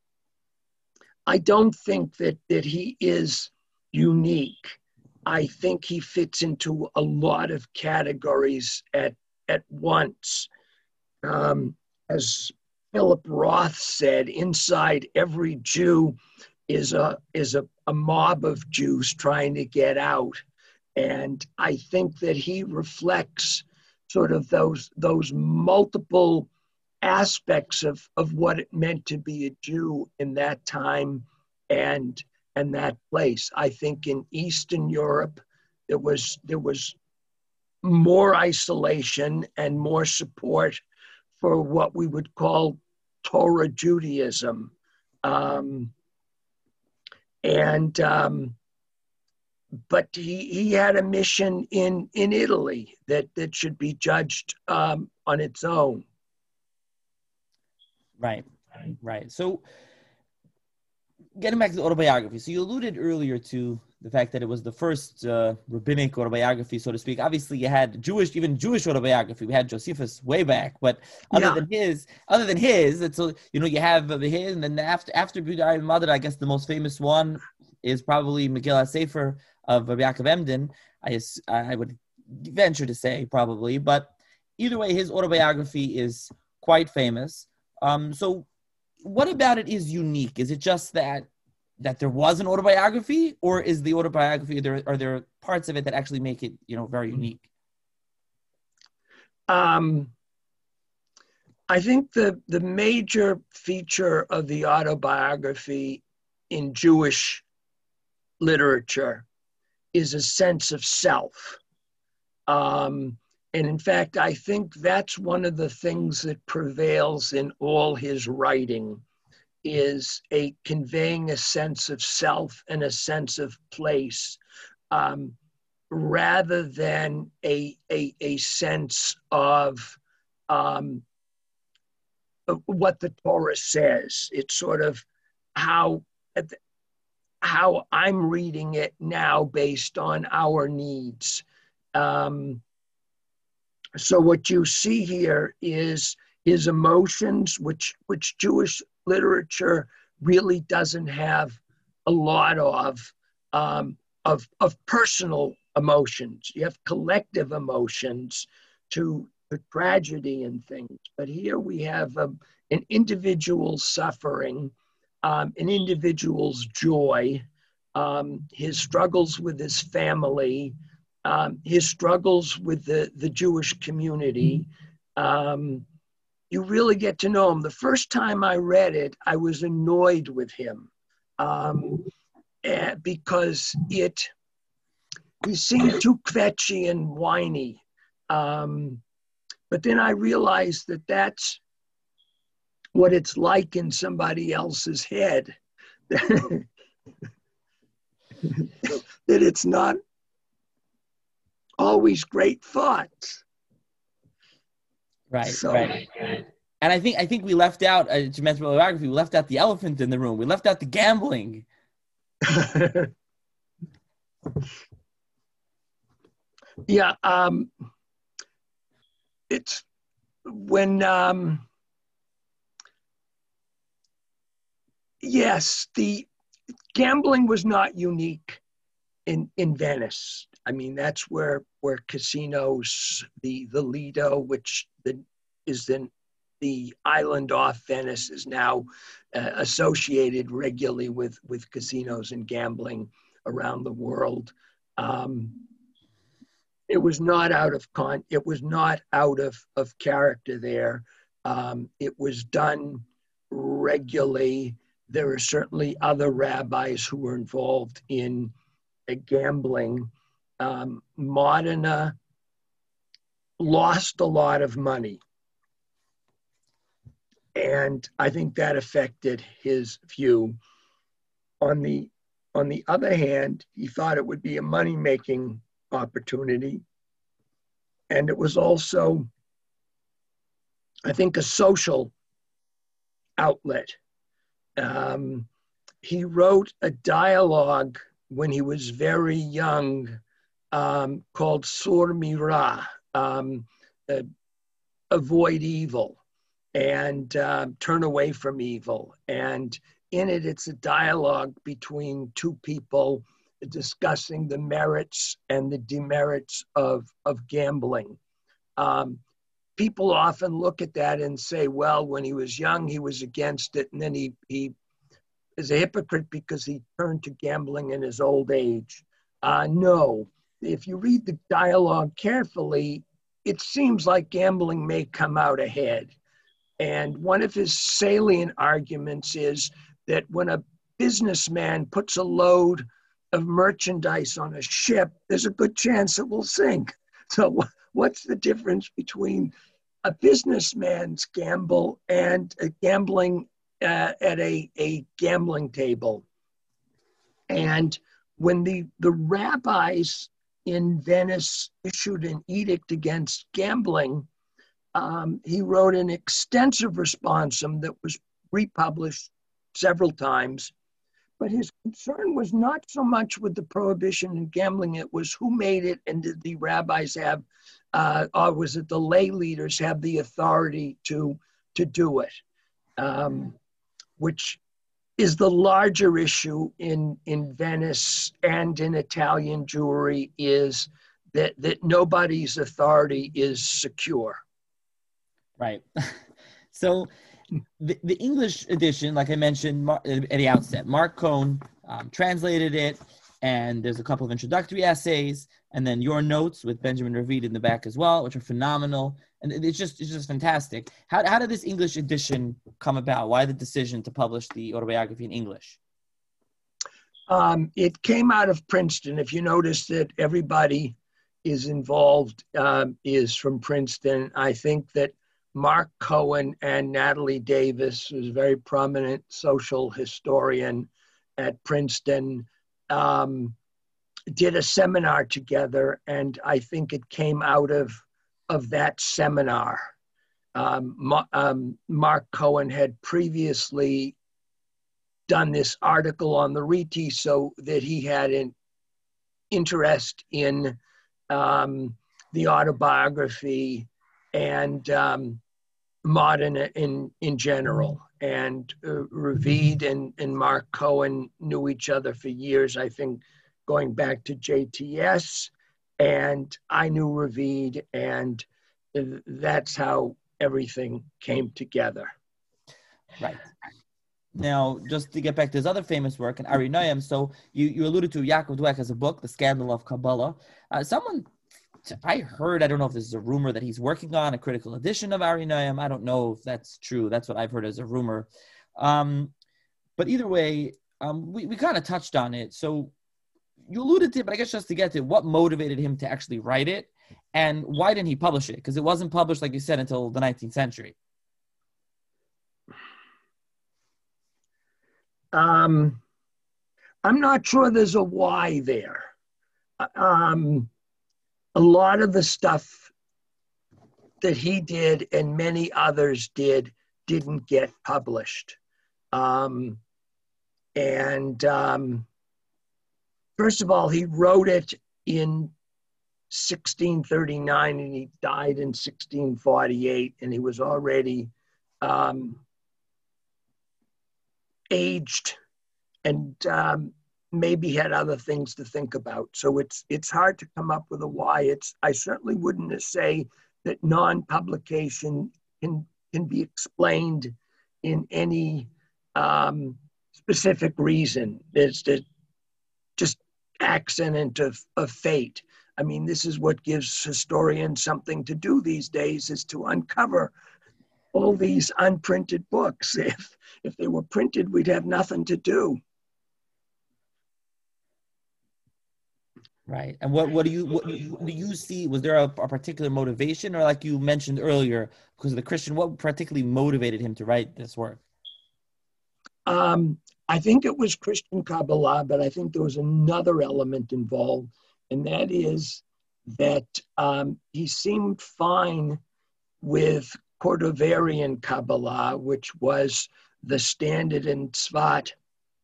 I don't think that, that he is unique. I think he fits into a lot of categories at, at once. Um, as Philip Roth said, inside every Jew is a, is a, a mob of Jews trying to get out. And I think that he reflects sort of those those multiple aspects of, of what it meant to be a Jew in that time and and that place. I think in Eastern Europe there was there was more isolation and more support for what we would call Torah Judaism, um, and. Um, But he, he had a mission in, in Italy that, that should be judged um, on its own. Right, right. So getting back to the autobiography, so you alluded earlier to the fact that it was the first uh, rabbinic autobiography, so to speak. Obviously, you had Jewish, even Jewish autobiography. We had Josephus way back, but other yeah. than his, other than his, it's you know you have his, and then after after B'Yar Mother, I guess the most famous one is probably Megillah Sefer of Rabbi Yaakov Emden. I I would venture to say probably, but either way, his autobiography is quite famous. Um, so, what about it is unique? Is it just that that there was an autobiography, or is the autobiography there? Are there parts of it that actually make it, you know, very unique? Um, I think the the major feature of the autobiography in Jewish literature is a sense of self. Um, and in fact, I think that's one of the things that prevails in all his writing, is a conveying a sense of self and a sense of place, um, rather than a, a, a sense of, um, of what the Torah says. It's sort of how, how I'm reading it now based on our needs. Um, so what you see here is his emotions, which, which Jewish literature really doesn't have a lot of, um, of, of personal emotions. You have collective emotions to, to tragedy and things. But here we have a, an individual suffering, um, an individual's joy, um, his struggles with his family, um, his struggles with the, the Jewish community, um, you really get to know him. The first time I read it, I was annoyed with him um, eh, because it he seemed too kvetchy and whiny. Um, but then I realized that that's what it's like in somebody else's head. That it's not always great thoughts. Right, so, right. And I think I think we left out, uh, to mention biography, we left out the elephant in the room. We left out the gambling. yeah, um, it's when, um, yes, the gambling was not unique in, in Venice. I mean, that's where where casinos, the the Lido, which the, is then the island off Venice, is now uh, associated regularly with with casinos and gambling around the world. Um, it was not out of con. It was not out of of character there. Um, it was done regularly. There are certainly other rabbis who were involved in uh, gambling. Um, Modena lost a lot of money, and I think that affected his view. On the on the other hand, he thought it would be a money-making opportunity, and it was also, I think, a social outlet. Um, he wrote a dialogue when he was very young, um, called Sur Mira, um, uh, avoid evil and uh, turn away from evil. And in it, it's a dialogue between two people discussing the merits and the demerits of, of gambling. Um, people often look at that and say, well, when he was young, he was against it, and then he, he is a hypocrite because he turned to gambling in his old age. Uh, no. If you read the dialogue carefully, it seems like gambling may come out ahead. And one of his salient arguments is that when a businessman puts a load of merchandise on a ship, there's a good chance it will sink. So what's the difference between a businessman's gamble and a gambling uh, at a, a gambling table? And when the, the rabbis in Venice issued an edict against gambling, um, he wrote an extensive responsum that was republished several times. But his concern was not so much with the prohibition in gambling, it was who made it, and did the rabbis have, uh, or was it the lay leaders have the authority to, to do it, um, which is the larger issue in, in Venice and in Italian Jewry, is that, that nobody's authority is secure. Right. So the, the English edition, like I mentioned at the outset, Mark Cohn um, translated it, and there's a couple of introductory essays, and then your notes with Benjamin Ravid in the back as well, which are phenomenal. And it's just it's just fantastic. How, how did this English edition come about? Why the decision to publish the autobiography in English? Um, it came out of Princeton. If you notice that everybody is involved um, is from Princeton, I think that Mark Cohen and Natalie Davis, who's a very prominent social historian at Princeton, um, did a seminar together, and I think it came out of of that seminar. Um, Ma- um, Mark Cohen had previously done this article on the Reti, so that he had an interest in um, the autobiography and um, Modena in, in general. And uh, Ravid and, and Mark Cohen knew each other for years, I think, going back to J T S. And I knew Ravid, and that's how everything came together. Right. Now, just to get back to his other famous work in Ari Noam, so you, you alluded to Yaakov Dweck as a book, The Scandal of Kabbalah. Uh, someone I heard, I don't know if this is a rumor, that he's working on a critical edition of Ari Noam. I don't know if that's true. That's what I've heard as a rumor. Um, but either way, um, we, we kind of touched on it. So you alluded to it, but I guess just to get to it, what motivated him to actually write it, and why didn't he publish it? Because it wasn't published, like you said, until the nineteenth century. Um, I'm not sure there's a why there. Um, a lot of the stuff that he did and many others did didn't get published. Um, and um, first of all, he wrote it in sixteen thirty-nine and he died in sixteen forty-eight, and he was already um, aged and um, maybe had other things to think about. So it's it's hard to come up with a why. It's I certainly wouldn't say that non-publication can can be explained in any um, specific reason. It's just accident of, of fate. I mean, this is what gives historians something to do these days, is to uncover all these unprinted books. If if they were printed, we'd have nothing to do. Right. And what, what do you what, what do you see? Was there a, a particular motivation, or like you mentioned earlier, because of the Christian, what particularly motivated him to write this work? Um, I think it was Christian Kabbalah, but I think there was another element involved, and that is that um, he seemed fine with Cordoverian Kabbalah, which was the standard in Tzvat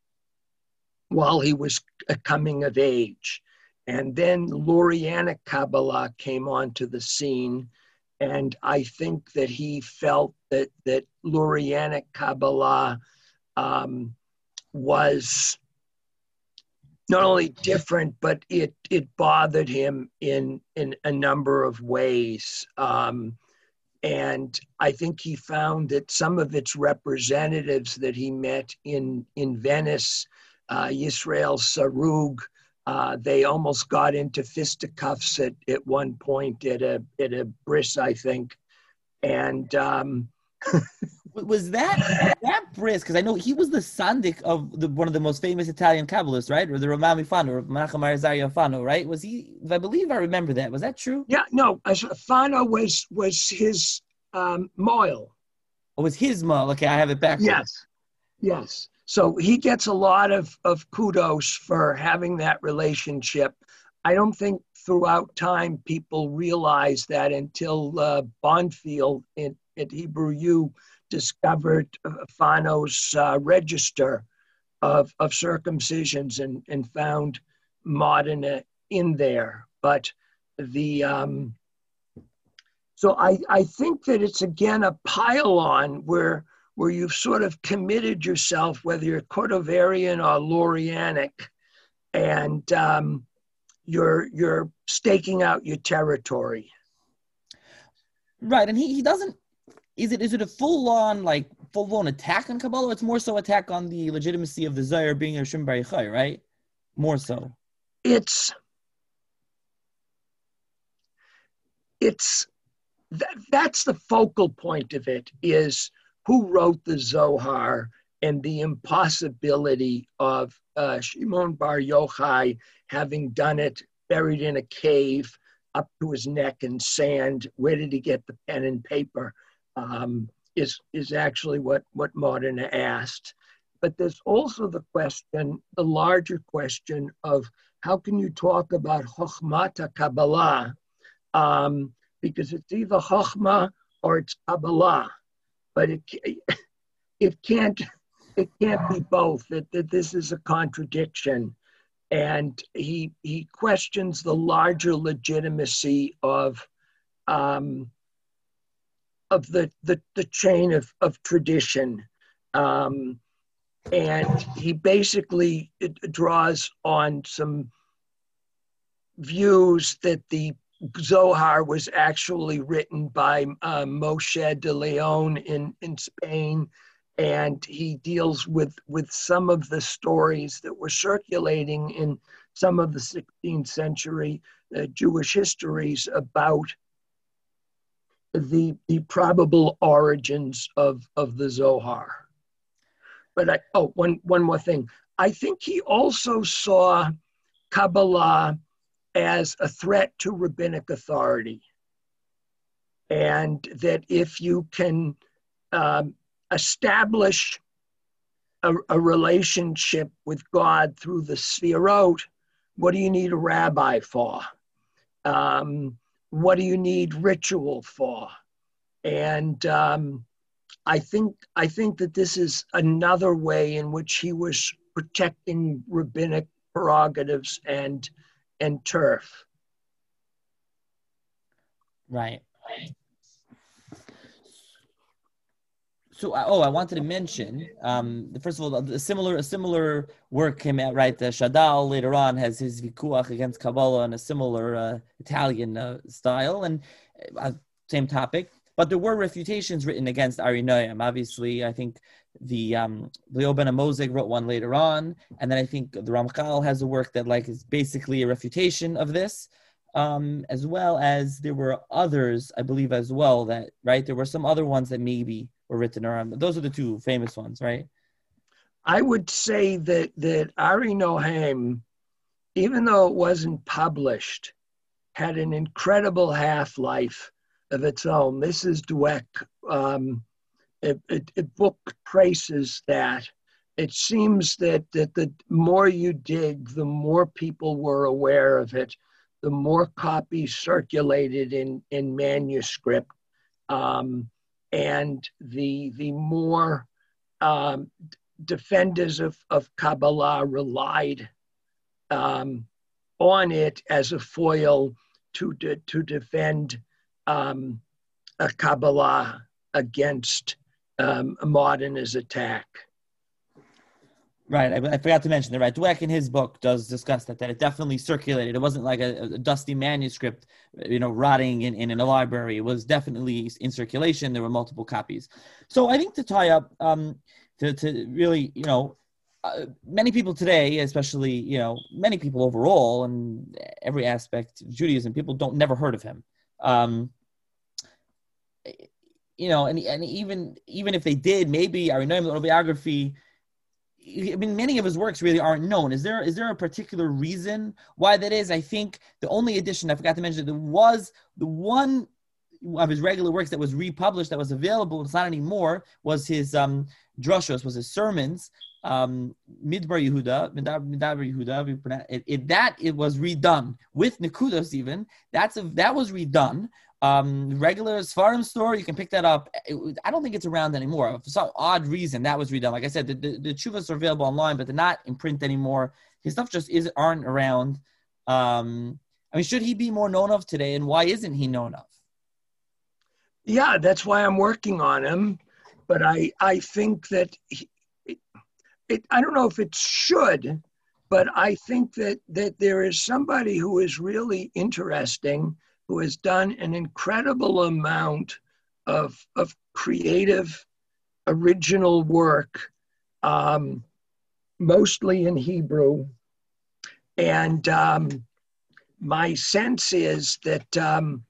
while he was coming of age. And then Lurianic Kabbalah came onto the scene, and I think that he felt that, that Lurianic Kabbalah um, was not only different, but it it bothered him in, in a number of ways. Um, and I think he found that some of its representatives that he met in, in Venice, uh, Yisrael Sarug, Uh, they almost got into fisticuffs at, at one point at a at a bris, I think. And um, was that that bris? Because I know he was the sandik of the, one of the most famous Italian Kabbalists, right? Or the Romami Fano, or Menachem Arizarya Fano, right? Was he? I believe I remember that. Was that true? Yeah, no. Fano was was his um, moil. Oh, it was his moil. Okay, I have it backwards. Yes, yes. So he gets a lot of, of kudos for having that relationship. I don't think throughout time people realized that until uh, Bonfield in, at Hebrew U discovered uh, Fano's uh, register of, of circumcisions and, and found Modena in there. But the um, so I, I think that it's again a pile-on where where you've sort of committed yourself, whether you're Cordoverian or Lurianic, and um, you're you're staking out your territory. Right, and he, he doesn't. Is it is it a full on like full blown attack on Kabbalah? It's more so attack on the legitimacy of the Zohar being a Shem Bar Yochai, right? More so. It's it's that, that's the focal point of it, is who wrote the Zohar and the impossibility of uh, Shimon Bar Yochai having done it buried in a cave up to his neck in sand. Where did he get the pen and paper? Um, is is actually what, what Modena asked. But there's also the question, the larger question of how can you talk about Chochmata Kabbalah? Um, because it's either Chochmah or it's Kabbalah. But it it can't it can't be both. That, that this is a contradiction, and he he questions the larger legitimacy of um, of the, the the chain of of tradition, um, and he basically draws on some views that the Zohar was actually written by uh, Moshe de Leon in, in Spain, and he deals with, with some of the stories that were circulating in some of the sixteenth century uh, Jewish histories about the, the probable origins of, of the Zohar. But I, oh, one, one more thing. I think he also saw Kabbalah as a threat to rabbinic authority. And that if you can um, establish a, a relationship with God through the Sefirot, what do you need a rabbi for? Um, what do you need ritual for? And um, I think I think that this is another way in which he was protecting rabbinic prerogatives and and turf. Right. So, oh, I wanted to mention, um, first of all, a similar a similar work came out, right? The Shadal later on has his Vikuach against Kabbalah in a similar uh, Italian uh, style, and uh, same topic. But there were refutations written against Ari Noam. Obviously, I think the um, Leo Ben Amozeg wrote one later on, and then I think the Ramchal has a work that like is basically a refutation of this. Um, as well as there were others, I believe, as well, that, right, there were some other ones that maybe were written around. Those are the two famous ones, right? I would say that, that Ari Noam, even though it wasn't published, had an incredible half-life of its own. This is Dweck. Um, it, it, it book traces that. It seems that, that the more you dig, the more people were aware of it, the more copies circulated in, in manuscript, um, and the, the more um, defenders of, of Kabbalah relied um, on it as a foil to, de, to defend um, a Kabbalah against um, a modernist attack. Right, I, I forgot to mention that. Right, Dweck in his book does discuss that that it definitely circulated. It wasn't like a, a dusty manuscript, you know, rotting in, in, in a library. It was definitely in circulation. There were multiple copies. So I think to tie up, um, to to really, you know, uh, many people today, especially, you know, many people overall, and every aspect of Judaism, people don't never heard of him. Um, you know, and and even even if they did, maybe Ari Noam's autobiography. I mean, many of his works really aren't known. Is there is there a particular reason why that is? I think the only edition I forgot to mention, there was the one of his regular works that was republished, that was available, it's not anymore, was his um, drushos, was his sermons, um, Midbar Yehuda, Midbar Yehuda, it, it, that it was redone, with Nekudos even, that's a, that was redone. Um, regular Sfarim store, you can pick that up. It, I don't think it's around anymore. For some odd reason, that was redone. Like I said, the, the, the Chuvas are available online, but they're not in print anymore. His stuff just is aren't around. Um, I mean, should he be more known of today, and why isn't he known of? Yeah, that's why I'm working on him. But I, I think that he, it, it, I don't know if it should, but I think that that there is somebody who is really interesting, who has done an incredible amount of, of creative, original work, um, mostly in Hebrew. And um, my sense is that um,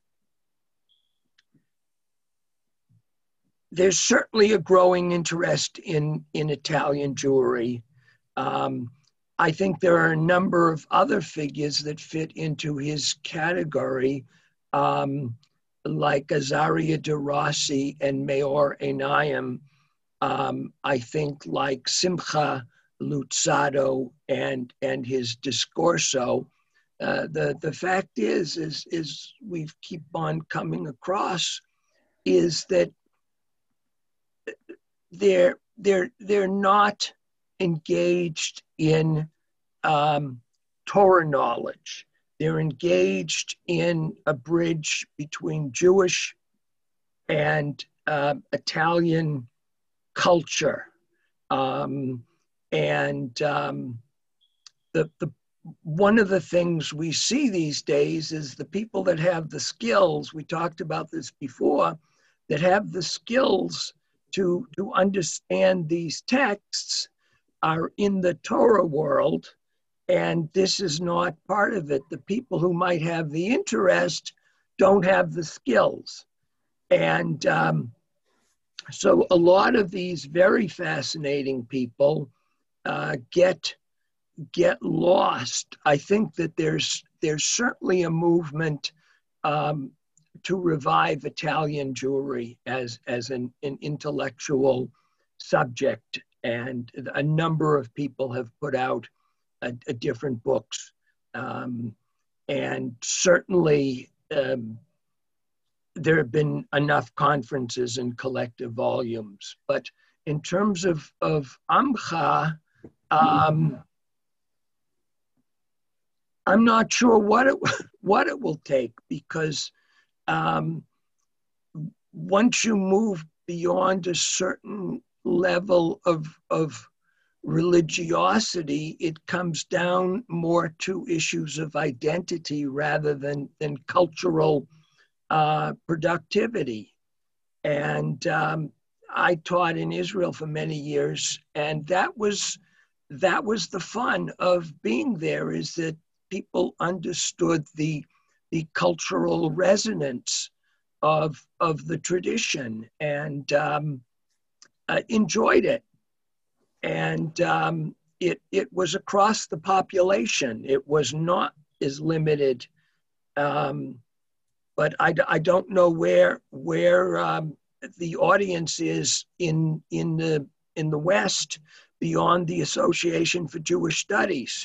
there's certainly a growing interest in, in Italian Jewry. Um, I think there are a number of other figures that fit into his category, um, like Azaria de Rossi and Meor Einayim. Um, I think like Simcha Luzzatto and and his Discorso. Uh, the the fact is, is is we keep on coming across, is that they're they're they're not engaged in um, Torah knowledge. They're engaged in a bridge between Jewish and uh, Italian culture. Um, and um, the, the one of the things we see these days is the people that have the skills, we talked about this before, that have the skills to, to understand these texts are in the Torah world, And this is not part of it. The people who might have the interest don't have the skills. And um, so a lot of these very fascinating people uh, get get lost. I think that there's there's certainly a movement um, to revive Italian Jewry as as an, an intellectual subject, and a number of people have put out a, a different books, um, and certainly um, there have been enough conferences and collective volumes. But in terms of of Amcha, um, I'm not sure what it what it will take, because um, once you move beyond a certain level of of religiosity, it comes down more to issues of identity rather than than cultural uh, productivity. And um, I taught in Israel for many years, and that was that was the fun of being there, is that people understood the the cultural resonance of of the tradition, and um, uh, enjoyed it. And um, it it was across the population. It was not as limited, um, but I, I don't know where where um, the audience is in in the in the West beyond the Association for Jewish Studies.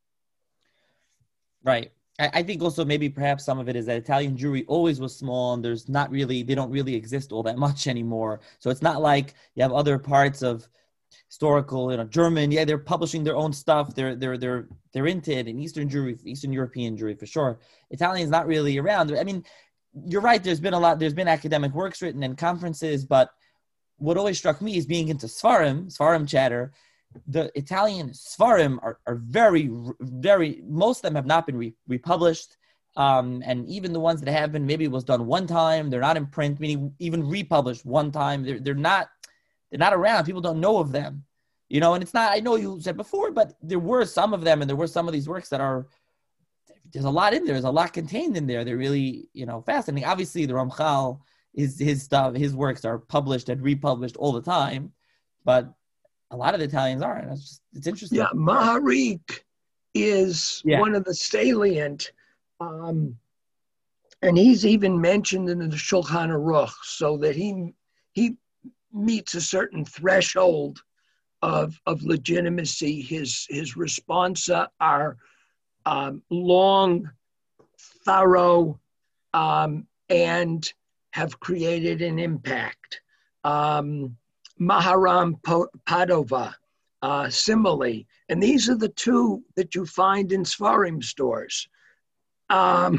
Right. I, I think also maybe perhaps some of it is that Italian Jewry always was small, and there's not really, they don't really exist all that much anymore. So it's not like you have other parts of historical, you know, German, yeah, they're publishing their own stuff. They're they're they're they're into it in Eastern Jewry, Eastern European Jewry for sure. Italian's not really around. I mean, you're right. There's been a lot. There's been academic works written and conferences, but what always struck me is being into Sfarim, Sfarim chatter. The Italian Sfarim are, are very, very, most of them have not been re- republished. Um, and even the ones that have been, maybe it was done one time. They're not in print, meaning even republished one time. They're, they're not, they're not around. People don't know of them, you know, and it's not, I know you said before, but there were some of them, and there were some of these works that are, there's a lot in there. There's a lot contained in there. They're really, you know, fascinating. Obviously the Ramchal, his, his stuff, his works are published and republished all the time, but a lot of the Italians aren't. It's just, it's interesting. Yeah, Maharik is yeah. one of the salient, um, and he's even mentioned in the Shulchan Aruch, so that he he meets a certain threshold of of legitimacy. His his responsa are um, long, thorough, um, and have created an impact. Um, Maharam Padova, uh, similarly. And these are the two that you find in Sfarim stores. Um,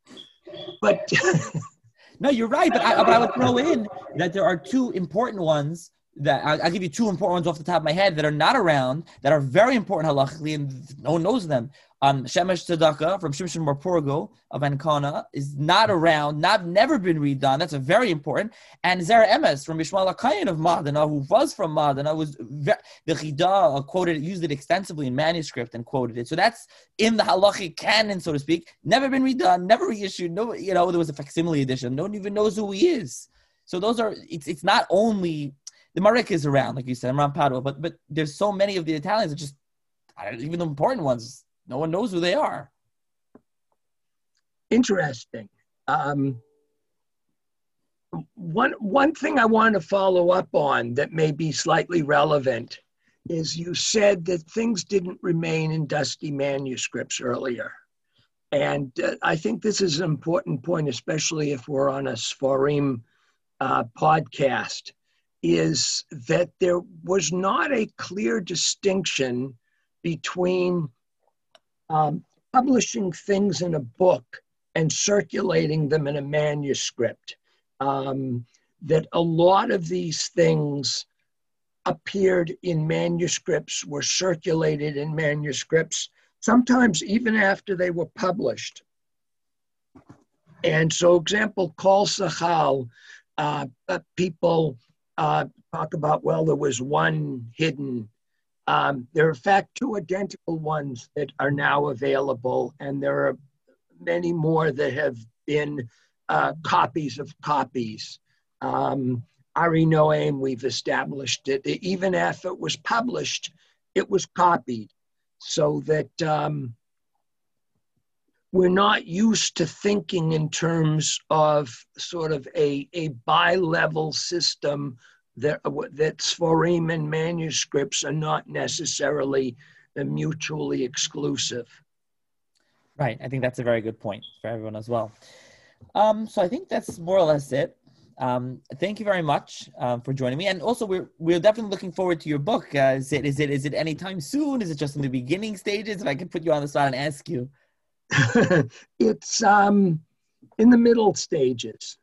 but no, you're right. But I, but I would throw in that there are two important ones that I'll, I'll give you two important ones off the top of my head that are not around, that are very important halachically, and no one knows them. Um, Shemesh Tzedakah from Shimshon Bar Purgo of Ancona is not around, not never been redone. That's a very important. And Zera Emes from Yishmael HaKayin of Madana, who was from Madana, was very, the Chida quoted, used it extensively in manuscript and quoted it. So that's in the halachic canon, so to speak. Never been redone, never reissued. No, you know, there was a facsimile edition. No one even knows who he is. So those are. It's it's not only the Marek is around, like you said, Amram Padua, but but there's so many of the Italians that just, even the important ones, no one knows who they are. Interesting. Um, one one thing I want to follow up on that may be slightly relevant is you said that things didn't remain in dusty manuscripts earlier. And uh, I think this is an important point, especially if we're on a Sfarim uh, podcast, is that there was not a clear distinction between um, publishing things in a book and circulating them in a manuscript. Um, that a lot of these things appeared in manuscripts, were circulated in manuscripts, sometimes even after they were published. And so, example, Kol Sachal, uh, uh, people uh, talk about, well, there was one hidden Um, there are, in fact, two identical ones that are now available, and there are many more that have been uh, copies of copies. Um, Ari Noam, we've established it. Even if it was published, it was copied, so that um, we're not used to thinking in terms of sort of a, a bi-level system that, that Sforim and manuscripts are not necessarily mutually exclusive. Right. I think that's a very good point for everyone as well. Um, so I think that's more or less it. Um, thank you very much um, for joining me. And also, we're we're definitely looking forward to your book. Uh, is it is it is it anytime soon? Is it just in the beginning stages? If I could put you on the spot and ask you. It's um, in the middle stages.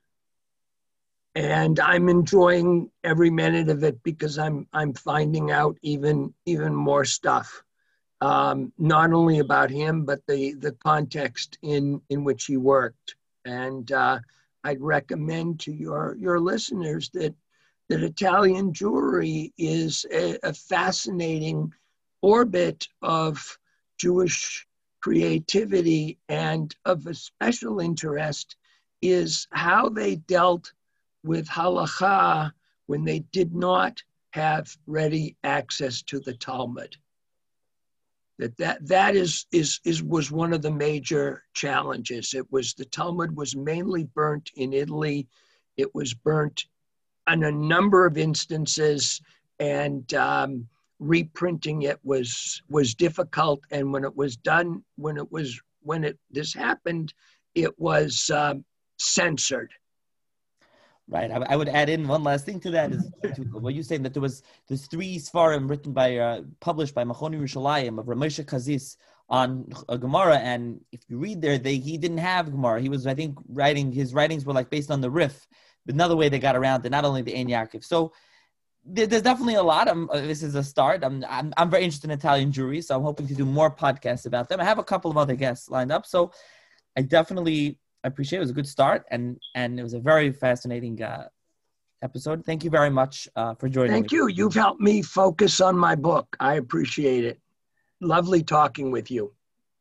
And I'm enjoying every minute of it because I'm I'm finding out even even more stuff, um, not only about him but the the context in in which he worked. And uh, I'd recommend to your your listeners that that Italian Jewry is a, a fascinating orbit of Jewish creativity, and of a special interest is how they dealt with halakha when they did not have ready access to the Talmud. That that that is is is was one of the major challenges. It was the Talmud was mainly burnt in Italy. It was burnt on a number of instances, and um, reprinting it was was difficult. And when it was done, when it was when it this happened, it was um, censored. Right. I, I would add in one last thing to that is to what you saying that there was there's three Sfarim written by uh, published by Machon Yerushalayim of Ramosha Kazis on a Gemara, and if you read there, they he didn't have Gemara. He was, I think, writing his writings were like based on the Rif, but another way they got around it, not only the Ein Yaakov. So there, there's definitely a lot. Um, uh, this is a start. I'm, I'm I'm very interested in Italian Jewry, so I'm hoping to do more podcasts about them. I have a couple of other guests lined up, so I definitely. I appreciate it. It was a good start, and and it was a very fascinating uh, episode. Thank you very much uh, for joining Thank me. you. You've helped me focus on my book. I appreciate it. Lovely talking with you.